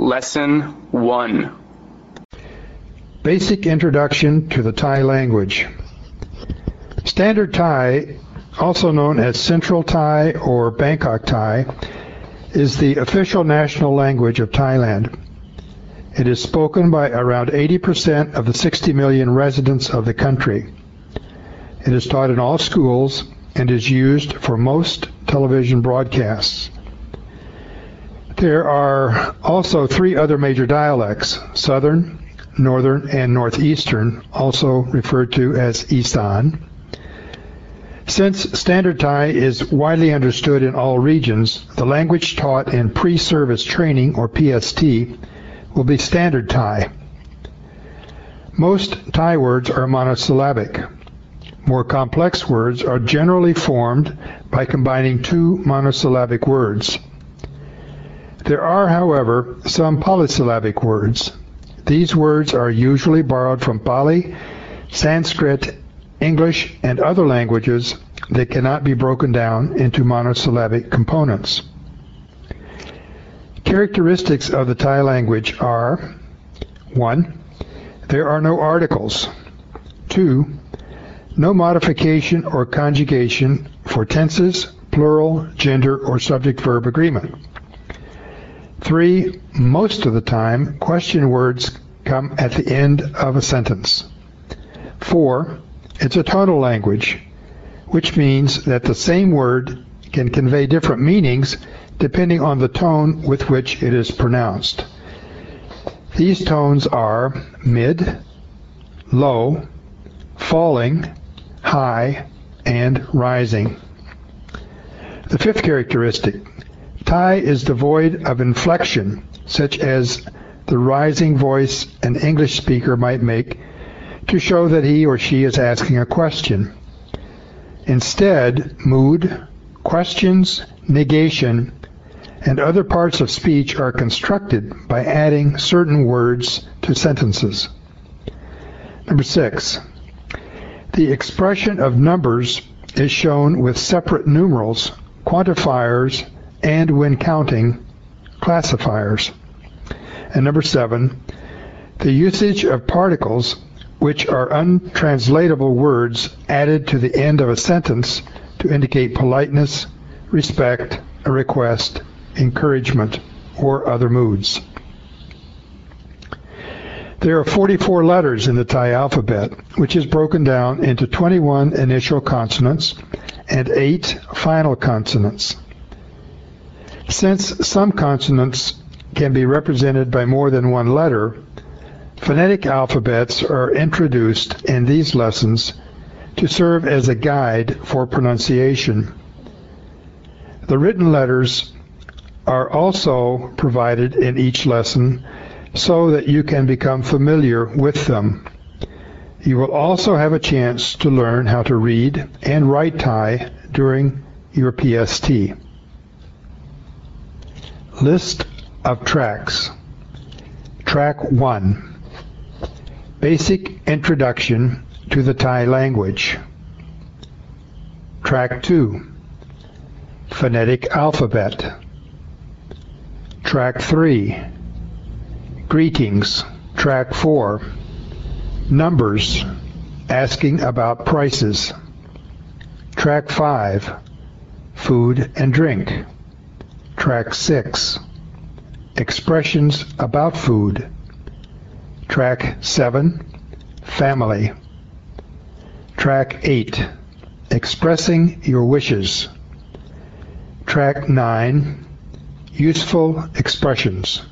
Lesson 1. Basic Introduction to the Thai Language. Standard Thai, also known as Central Thai or Bangkok Thai, is the official national language of Thailand. It is spoken by around 80% of the 60 million residents of the country. It is taught in all schools and is used for most television broadcasts. There are also 3 other major dialects: Southern, Northern, and Northeastern, also referred to as Isan. Since Standard Thai is widely understood in all regions, the language taught in pre-service training, or PST, will be Standard Thai. Most Thai words are monosyllabic. More complex words are generally formed by combining 2 monosyllabic words. There are, however, some polysyllabic words. These words are usually borrowed from Pali, Sanskrit, English, and other languages that cannot be broken down into monosyllabic components. Characteristics of the Thai language are: 1. There are no articles. 2. No modification or conjugation for tenses, plural, gender, or subject-verb agreement. 3. Most of the time, question words come at the end of a sentence. 4. It's a tonal language, which means that the same word can convey different meanings depending on the tone with which it is pronounced. These tones are mid, low, falling, high, and rising. The 5th characteristic: Thai is devoid of inflection, such as the rising voice an English speaker might make to show that he or she is asking a question. Instead, mood, questions, negation, and other parts of speech are constructed by adding certain words to sentences. Number 6. The expression of numbers is shown with separate numerals, quantifiers, and when counting, classifiers. And number 7, the usage of particles, which are untranslatable words added to the end of a sentence to indicate politeness, respect, a request, encouragement, or other moods. There are 44 letters in the Thai alphabet, which is broken down into 21 initial consonants and 8 final consonants. Since some consonants can be represented by more than one letter, phonetic alphabets are introduced in these lessons to serve as a guide for pronunciation. The written letters are also provided in each lesson so that you can become familiar with them. You will also have a chance to learn how to read and write Thai during your PST. List of tracks. Track 1. Basic Introduction to the Thai Language. Track 2. Phonetic Alphabet. Track 3. Greetings. Track 4. Numbers, asking about prices. Track 5. Food and drink. Track 6. Expressions about food. Track 7. Family. Track 8. Expressing your wishes. Track 9. Useful expressions.